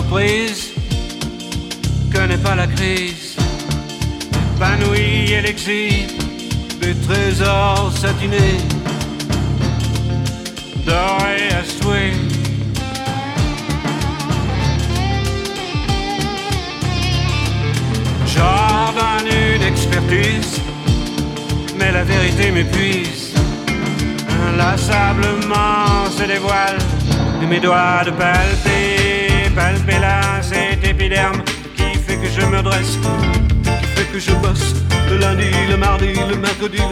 l'entreprise connaît pas la crise, épanouie et l'exil des trésors satinés, dorés à souhait. J'ordonne une expertise, mais la vérité m'épuise. Inlassablement se dévoile de mes doigts de palper, palper là cet épiderme qui fait que je me dresse, qui fait que je bosse le lundi, le mardi, le mercredi,